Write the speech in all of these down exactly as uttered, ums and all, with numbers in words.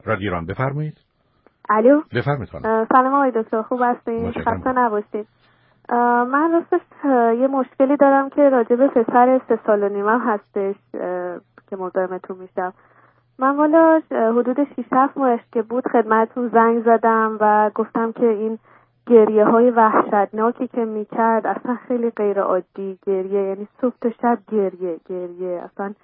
رادیو ایران، بفرمایید. الو، بفرمایید خانم. سلام آقای دکتر، خوب هستین؟ خسته نباشید. من راستش یه مشکلی دارم که راجع به پسر سه سال و نیمم هستش که مزاحمتون میشم. من والا حدود شش هفت ماهش که بود خدمتتون زنگ زدم و گفتم که این گریه های وحشتناکی که میکرد اصلا خیلی غیر عادی گریه، یعنی صبح تا شب گریه گریه اصلا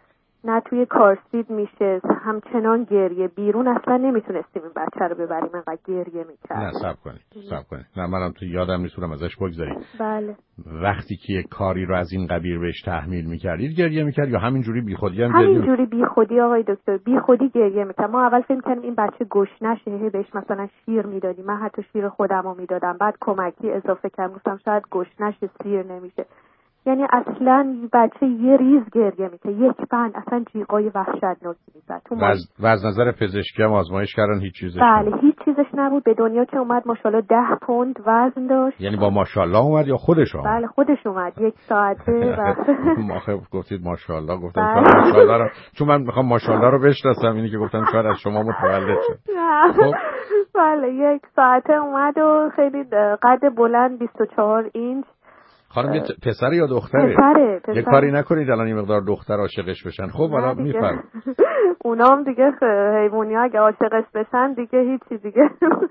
نه توی کارسید میشه همچنان گریه، بیرون اصلا نمیتونستیم این بچه رو ببریم انقدر گریه میکرد. نه صبر کنید صبر کنید نه منم تو یادم نیستم ازش بگذارید. بله. وقتی که یک کاری رو از این قبیل بهش تحمیل میکردید گریه میکرد یا همینجوری بیخودی هم گریه؟ گریه؟ همینجوری بیخودی آقای دکتر، بیخودی گریه میکرد. ما اول فکر کردیم این بچه گشنشه، هی بهش مثلا شیر میدادیم، من حتی شیر خودمو میدادم، بعد کمکی اضافه کردم گفتم شاید گشنشه سیر نمیشه. یعنی اصلا بچه یه ریز گریه میکنه، یک بند اصلا جیغای وحشتناکی میزد. تو و از نظر پزشکی هم آزمایش کردن هیچ چیزش بله نبود. هیچ چیزش نبود. به دنیا که اومد ماشاءالله ده پوند وزن داشت. یعنی با ماشاءالله اومد یا خودش اومد؟ بله خودش اومد یک ساعته و ما خب گفتید ماشاءالله، گفتم شاید ماشاءالله رو، چون من میخوام ماشاءالله رو بشناسم، اینی که گفتم شاید از شما متولد شد. خب بله یک ساعته اومد و خیلی قد بلند بیست و چهار اینچ. خانم یه پسر یا دختره؟ پسره. پسر. یه کاری نکنید الان این مقدار دختر عاشقش بشن. خب حالا میفرم اونام دیگه حیوانی ها اگه عاشقش بشن دیگه هیچی دیگه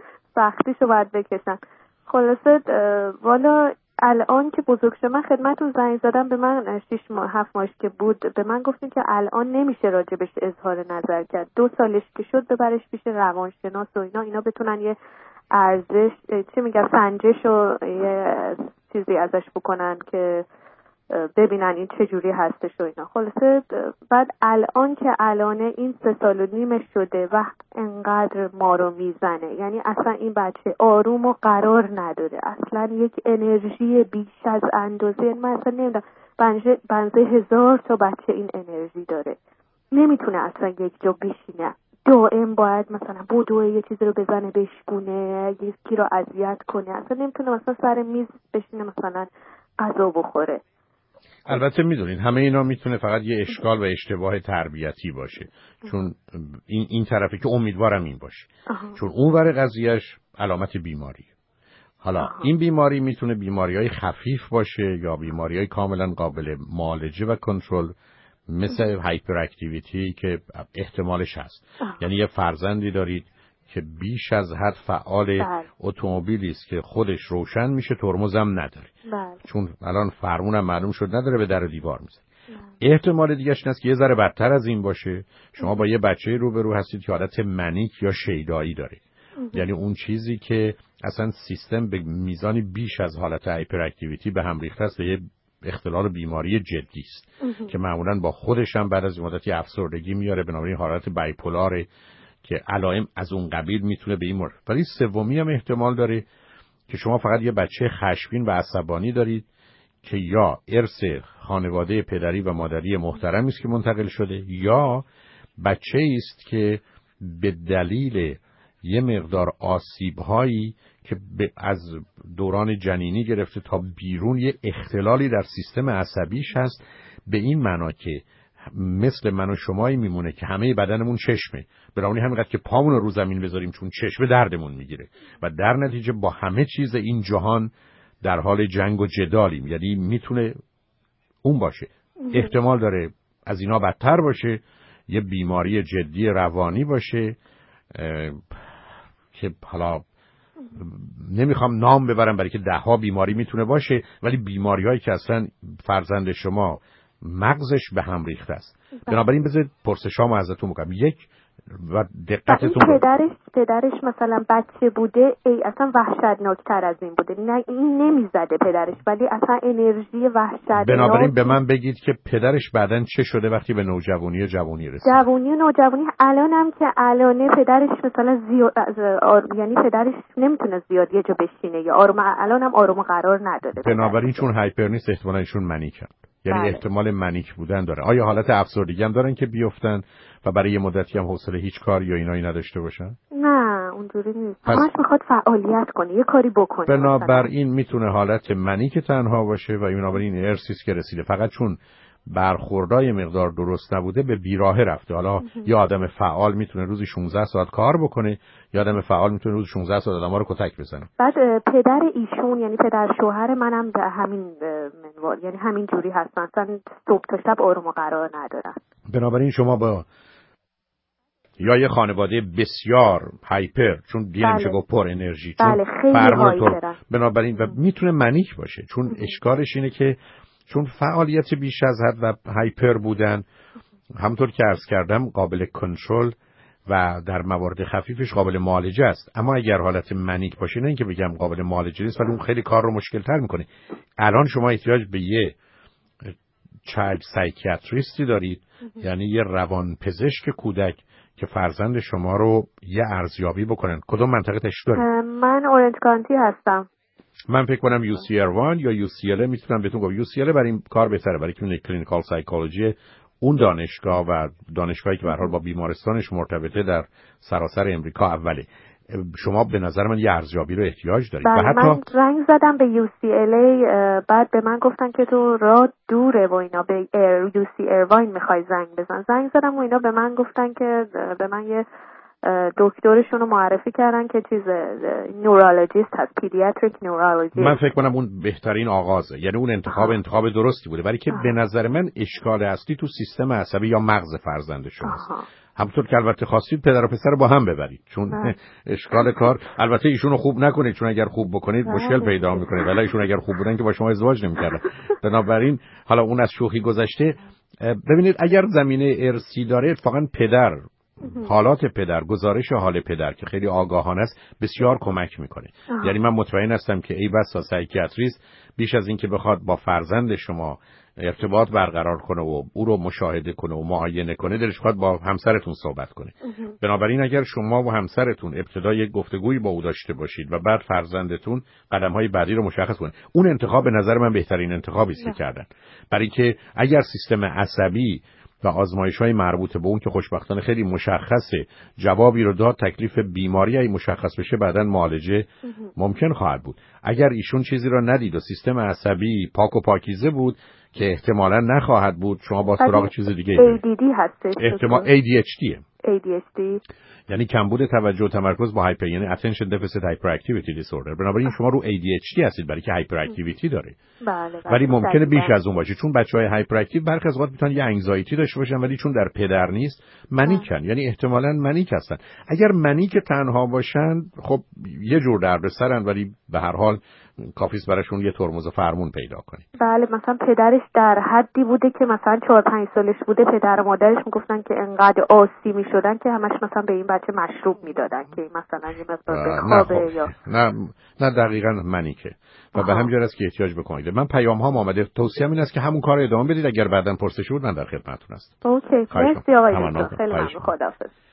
سختیشو باید بکشن. خلاصه والا الان که بزرگ شد، من خدمتتون زنگ زدم، به من شش ماه هفت ماهش که بود به من گفتین که الان نمیشه راجبش اظهار نظر کرد، دو سالش که شد ببرش پیش روانشناس و اینا اینا بتونن یه ارزش چی میگن سنجش و یه چیزی ازش بکنن که ببینن این چه جوری هستش و اینا. خلاصه بعد الان که الانه این سه سال و نیمش شده و انقدر ما رو میزنه، یعنی اصلا این بچه آروم و قرار نداره، اصلا یک انرژی بیش از اندازه. من اصلا نمیدونم بنزه, بنزه هزار تا بچه این انرژی داره، نمیتونه اصلا یک جا بشینه، دائم باید مثلا بدوه یه چیزی رو بزنه بشکونه، یکی رو اذیت کنه، اصلا نمیتونه مثلا سر میز بشینه مثلا غذا بخوره. البته میدونین همه اینا میتونه فقط یه اشکال و اشتباه تربیتی باشه، چون این این طرفی که امیدوارم این باشه. آه. چون اون ور قضیهش علامت بیماری. حالا آه. این بیماری میتونه بیماریای خفیف باشه یا بیماریای کاملا قابل معالجه و کنترل، مثل هایپر اکتیویتی که احتمالش هست. آه. یعنی یه فرزندی دارید که بیش از حد فعال اتومبیلی است که خودش روشن میشه، ترمزم نداره. بله. چون الان فرمونم معلوم شد نداره، به در و دیوار میزنه. احتمال دیگه‌ش این است که یه ذره بدتر از این باشه، شما با یه بچه روبرو هستید که حالت منیک یا شیدایی داره. یعنی اون چیزی که اصلا سیستم به میزانی بیش از حالت هایپر اکتیویتی به هم ریخته است، یه اختلال بیماری جدی است که معمولاً با خودش هم بعد از مدتی افسردگی میاره، بنابراین حالت بایپولار که علائم از اون قبیل میتونه به این مورد. ولی سومی هم احتمال داره که شما فقط یه بچه خشمگین و عصبانی دارید که یا ارث خانواده پدری و مادری محترمی است که منتقل شده، یا بچه‌ای است که به دلیل یه مقدار آسیب‌هایی که از دوران جنینی گرفته تا بیرون یه اختلالی در سیستم عصبیش هست، به این معنا که مثل من و شمایی میمونه که همه بدنمون چشمه، بنابراین همینقدر که پامون رو زمین بذاریم چون چشمه دردمون میگیره و در نتیجه با همه چیز این جهان در حال جنگ و جدالیم. یعنی میتونه اون باشه، احتمال داره از اینا بدتر باشه، یه بیماری جدی روانی باشه که حالا نمیخوام نام ببرم برای که ده ها بیماری میتونه باشه، ولی بیماریایی که اصلا فرزند شما مغزش به هم ریخته است. بنابراین بذارید پرسشامو ازتون بکنم. یک و دقتتون پدرش پدرش مثلا بچه بوده ای اصلا وحشتناکتر از این بوده، نه این نمیزده پدرش، ولی اصلا انرژی وحشتناک. بنابراین به من بگید که پدرش بعدن چه شده وقتی به نوجوانی و جوانی رسید؟ جوانی و نوجوانی الانم که الانه پدرش مثلا زیاد آر... یعنی پدرش نمیتونه زیاد یه جا بشینه یا آروم، الانم آروم قرار نداره. بنابراین چون هایپر نیست احتمالاً ایشون منیکن، یعنی بله. احتمال منیک بودن داره. آیا حالت افسردگی هم دارن که بیفتن و برای یه مدتی هم حوصله هیچ کاری یا اینایی نداشته باشن؟ نه اونجوری نیست، همش میخواد فعالیت کنه، یه کاری بکنه. بنابراین میتونه حالت منیک تنها باشه و بنابراین ارثی است که رسیده. فقط چون برخوردای مقدار درست نبوده به بیراهه رفته. حالا یه آدم فعال میتونه روزی شانزده ساعت کار بکنه، یا آدم فعال میتونه روزی شانزده ساعت آدم‌ها رو کتک بزنه. بعد پدر ایشون یعنی پدر شوهر منم به همین منوال، یعنی همین جوری هستن، اصلا صبح تا شب آروم و قرار ندارن. بنابراین شما با یا یه خانواده بسیار هایپر، چون دیگه نمیشه گفت پر انرژی، چون بله خیلی هایپرن، بنابراین و میتونه منیک باشه، چون ام. اشکالش اینه که چون فعالیت بیش از حد و هایپر بودن، همونطور که عرض کردم قابل کنترل و در موارد خفیفش قابل معالجه است. اما اگر حالت منیک باشه، نه اینکه بگم قابل معالجه نیست، ولی اون خیلی کار رو مشکل تر میکنه. الان شما احتیاج به یه چایلد سایکیاتریستی دارید، یعنی یه روانپزشک کودک که فرزند شما رو یه ارزیابی بکنن. کدوم منطقه تشریف دارید؟ من اورنج کانتی هستم. من فکر کنم یو سی ار یا یو سی ال میتونم بهتون بگم. یو سی ال برای این کار بهتره، برای که اون کلینیکال سایکولوژی اون دانشگاه و دانشگاهی که به هر حال با بیمارستانش مرتبطه در سراسر امریکا اوله. شما به نظر من یه ارزیابی رو احتیاج دارید. و حتی من رنگ زدم به یو سی ال ای، بعد به من گفتن که تو راه دوره و اینا، به یو سی ایرواین میخوای زنگ بزن. زنگ زدم و اینا به من گفتن که به من یه دکترشون رو معرفی کردن که چیز نورولوژیست هست، پیدیاتریک نورولوژیست. من فکر کنم اون بهترین آغازه، یعنی اون انتخاب آه. انتخاب درستی بوده، ولی که آه. به نظر من اشکال اصلی تو سیستم عصبی یا مغز فرزند شماست. همونطور که البته خواستید پدر و پسر با هم ببرید، چون آه. اشکال کار البته ایشونو خوب نکنید، چون اگر خوب بکنید آه. مشکل پیدا میکنه، ولی ایشون اگر خوب بودن که با شما ازدواج نمیکردن. بنابراین حالا اون از شوخی گذشته، ببینید اگر زمینه ارثی داره، اتفاقا پدر حالات پدر، گزارش حال پدر که خیلی آگاهانه است بسیار کمک میکنه. آه. یعنی من مطمئن هستم که ای بسا سایکیاتریست بیش از این که بخواد با فرزند شما ارتباط برقرار کنه و او رو مشاهده کنه و معاینه کنه، دلش خواهد با همسرتون صحبت کنه. اه. بنابراین اگر شما و همسرتون ابتدا یک گفتگویی با او داشته باشید و بعد فرزندتون قدم‌های بعدی رو مشخص کنه، اون انتخاب به نظر من بهترین انتخابی است که کردن. برای که اگر سیستم عصبی و آزمایش‌های مربوط به اون که خوشبختانه خیلی مشخصه جوابی رو داد، تکلیف بیماری ای مشخص بشه، بعداً معالجه ممکن خواهد بود. اگر ایشون چیزی رو ندید و سیستم عصبی پاک و پاکیزه بود که احتمالاً نخواهد بود، شما با سراغ چیز دیگه ای دی دی هستش، احتمال ای دی اچ دیه، ای دی اچ دی یعنی کمبود توجه و تمرکز با هایپر، یعنی attention deficit hyperactivity disorder. بنابراین شما رو ای دی اچ دی هستید برای که هایپر اکتیویتی داره. بله بله. ولی ممکنه بیش از اون باشه، چون بچهای هایپر اکتیو برخی از اوقات میتونن یه انگزایتی داشته باشن، ولی چون در پدر نیست منیکن، یعنی احتمالاً منیک هستن. اگر منیک تنها باشن خب یه جور دردسرن، ولی به هر حال کافیست براشون یه ترمز فرمون پیدا کنی. بله، مثلا پدرش در حدی بوده که مثلا چهار پنج سالش بوده، پدر و مادرش میگفتن که انقدر آسی میشدن که همش مثلا به این بچه مشروب میدادن که مثلا یه مقدار بخوابه یا نه نه دقیقاً منیکه و آها. به همین جهت است که احتیاج بکنید. من پیام ها اومده، توصیه‌ام این است که همون کار ادامه بدید. اگر بعداً پرسشی بود من در خدمتتون هستم. اوکی، مرسی آقای دکتر، خیلی ممنون، خداحافظ.